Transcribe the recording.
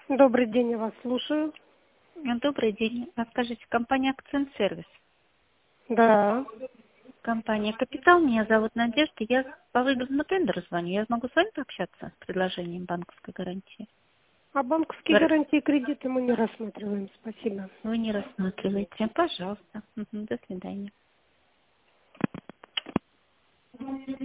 Добрый день, я вас слушаю. Добрый день. Скажите, компания «Акцент Сервис». Да. Компания «Капитал». Меня зовут Надежда. Я по выгодному тендеру звоню. Я могу с вами пообщаться с предложением банковской гарантии? А банковские гарантии кредиты мы не рассматриваем. Спасибо. Вы не рассматриваете. Пожалуйста. До свидания.